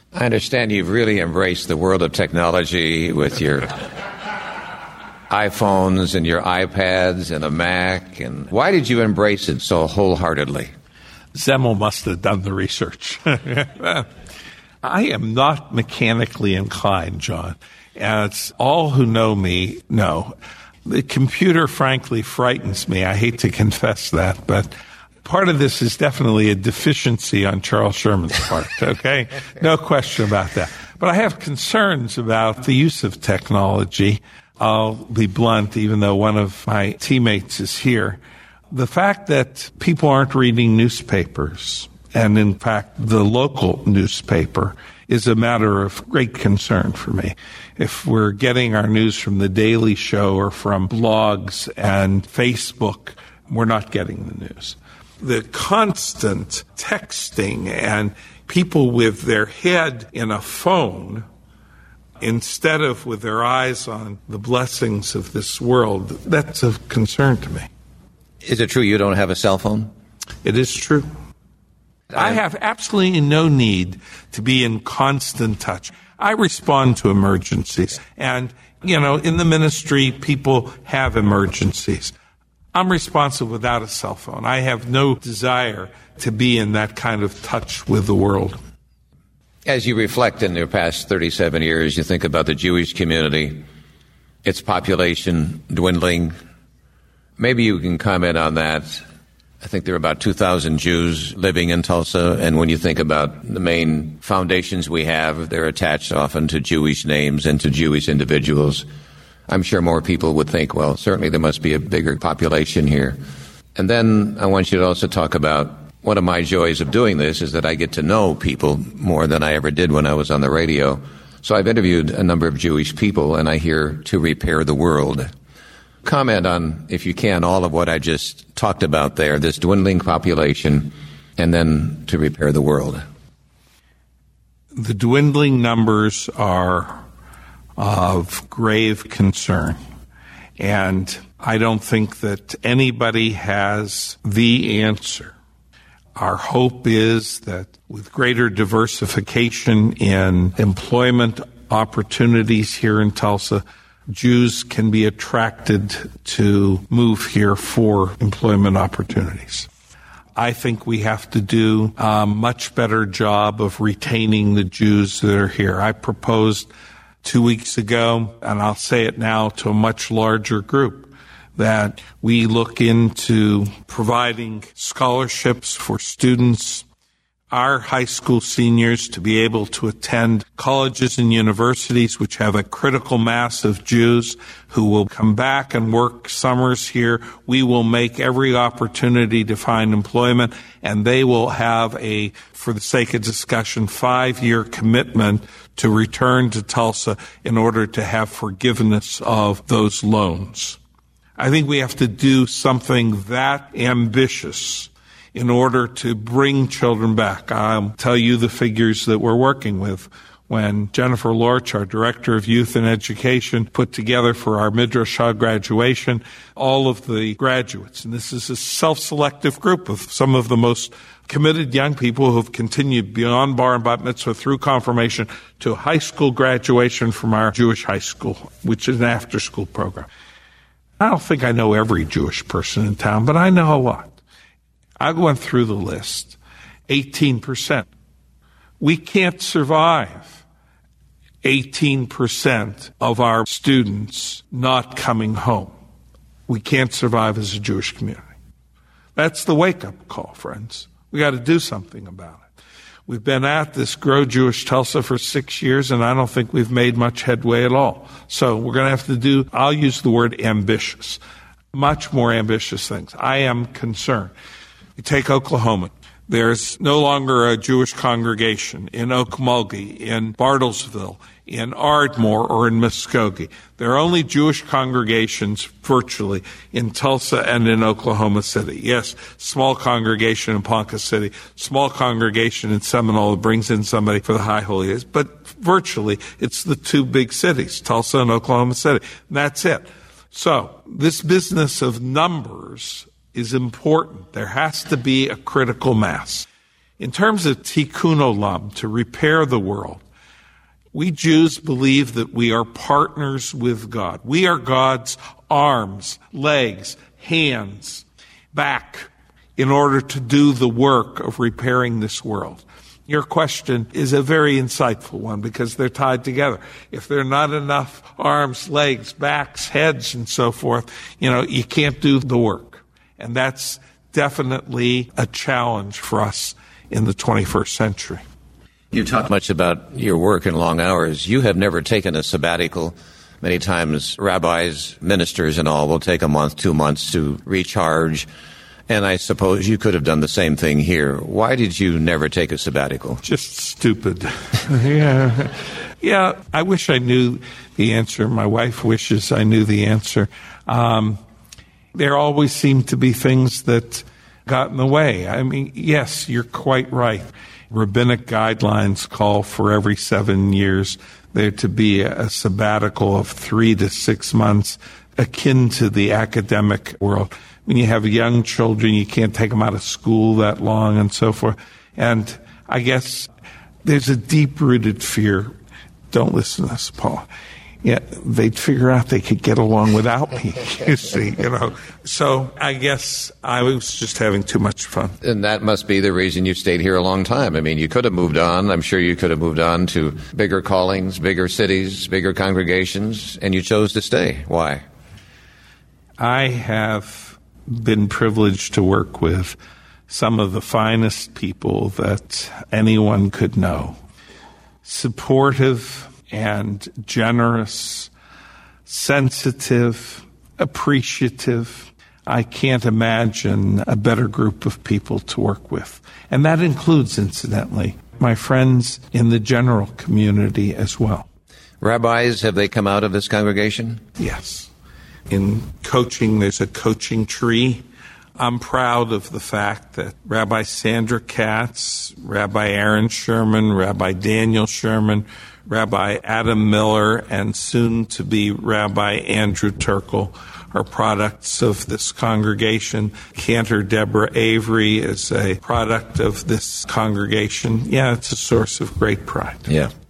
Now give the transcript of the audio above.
I understand you've really embraced the world of technology with your iPhones and your iPads and a Mac. And why did you embrace it so wholeheartedly? Zemel must have done the research. I am not mechanically inclined, John. As all who know me know, the computer, frankly, frightens me. I hate to confess that, but part of this is definitely a deficiency on Charles Sherman's part, okay? No question about that. But I have concerns about the use of technology. I'll be blunt, even though one of my teammates is here. The fact that people aren't reading newspapers, and in fact, the local newspaper, is a matter of great concern for me. If we're getting our news from The Daily Show or from blogs and Facebook, we're not getting the news. The constant texting and people with their head in a phone instead of with their eyes on the blessings of this world, that's a concern to me. Is it true you don't have a cell phone? It is true. I have absolutely no need to be in constant touch. I respond to emergencies. And, in the ministry, people have emergencies. I'm responsive without a cell phone. I have no desire to be in that kind of touch with the world. As you reflect in your past 37 years, you think about the Jewish community, its population dwindling. Maybe you can comment on that. I think there are about 2,000 Jews living in Tulsa, and when you think about the main foundations we have, they're attached often to Jewish names and to Jewish individuals. I'm sure more people would think, well, certainly there must be a bigger population here. And then I want you to also talk about one of my joys of doing this is that I get to know people more than I ever did when I was on the radio. So I've interviewed a number of Jewish people, and I hear to repair the world. Comment on, if you can, all of what I just talked about there, this dwindling population, and then to repair the world. The dwindling numbers are of grave concern, and I don't think that anybody has the answer. Our hope is that with greater diversification in employment opportunities here in Tulsa, Jews can be attracted to move here for employment opportunities. I think we have to do a much better job of retaining the Jews that are here. I proposed 2 weeks ago, and I'll say it now to a much larger group, that we look into providing scholarships for students, our high school seniors, to be able to attend colleges and universities which have a critical mass of Jews who will come back and work summers here. We will make every opportunity to find employment, and they will have for the sake of discussion, 5-year commitment to return to Tulsa in order to have forgiveness of those loans. I think we have to do something that ambitious in order to bring children back. I'll tell you the figures that we're working with. When Jennifer Lorch, our Director of Youth and Education, put together for our Midrashah graduation, all of the graduates, and this is a self-selective group of some of the most committed young people who have continued beyond bar and bat mitzvah through confirmation to high school graduation from our Jewish high school, which is an after-school program. I don't think I know every Jewish person in town, but I know a lot. I went through the list. 18%. We can't survive 18% of our students not coming home. We can't survive as a Jewish community. That's the wake-up call, friends. We got to do something about it. We've been at this Grow Jewish Tulsa for 6 years, and I don't think we've made much headway at all. So we're going to have to do, I'll use the word ambitious, much more ambitious things. I am concerned. You take Oklahoma. There's no longer a Jewish congregation in Okmulgee, in Bartlesville, in Ardmore, or in Muskogee. There are only Jewish congregations virtually in Tulsa and in Oklahoma City. Yes, small congregation in Ponca City, small congregation in Seminole that brings in somebody for the High Holy Days. But virtually, it's the two big cities, Tulsa and Oklahoma City. And that's it. So this business of numbers is important. There has to be a critical mass. In terms of tikkun olam, to repair the world, we Jews believe that we are partners with God. We are God's arms, legs, hands, back, in order to do the work of repairing this world. Your question is a very insightful one because they're tied together. If there are not enough arms, legs, backs, heads, and so forth, you can't do the work. And that's definitely a challenge for us in the 21st century. You talk much about your work and long hours. You have never taken a sabbatical. Many times rabbis, ministers, and all will take a month, 2 months to recharge. And I suppose you could have done the same thing here. Why did you never take a sabbatical? Just stupid. Yeah, I wish I knew the answer. My wife wishes I knew the answer. There always seem to be things that got in the way. I mean, yes, you're quite right. Rabbinic guidelines call for every 7 years there to be a sabbatical of 3 to 6 months, akin to the academic world. When you have young children, you can't take them out of school that long and so forth. And I guess there's a deep-rooted fear. Don't listen to us, Paul. Yeah, they'd figure out they could get along without me, you see, So I guess I was just having too much fun. And that must be the reason you stayed here a long time. I mean, you could have moved on. I'm sure you could have moved on to bigger callings, bigger cities, bigger congregations, and you chose to stay. Why? I have been privileged to work with some of the finest people that anyone could know. Supportive and generous, sensitive, appreciative. I can't imagine a better group of people to work with. And that includes, incidentally, my friends in the general community as well. Rabbis, have they come out of this congregation? Yes. In coaching, there's a coaching tree. I'm proud of the fact that Rabbi Sandra Katz, Rabbi Aaron Sherman, Rabbi Daniel Sherman, Rabbi Adam Miller, and soon-to-be Rabbi Andrew Turkel are products of this congregation. Cantor Deborah Avery is a product of this congregation. Yeah, it's a source of great pride. Yeah.